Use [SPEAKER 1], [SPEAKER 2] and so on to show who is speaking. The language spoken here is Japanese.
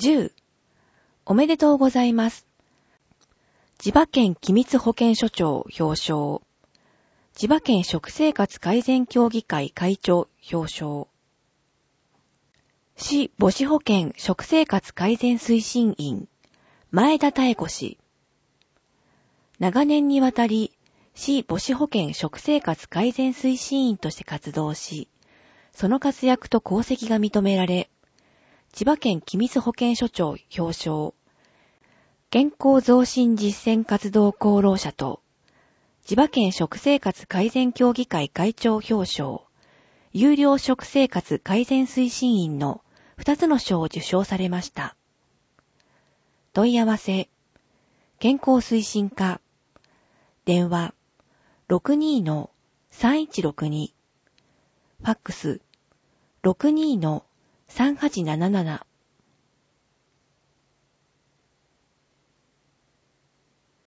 [SPEAKER 1] 10、おめでとうございます。千葉県機密保健所長表彰。千葉県食生活改善協議会会長表彰。市母子保健食生活改善推進員、前田妙子氏。長年にわたり、市母子保健食生活改善推進員として活動し、その活躍と功績が認められ、千葉県機密保健所長表彰、健康増進実践活動功労者と、千葉県食生活改善協議会会長表彰、有料食生活改善推進員の2つの賞を受賞されました。問い合わせ、健康推進課、電話 62-3162、ファックス 62-3877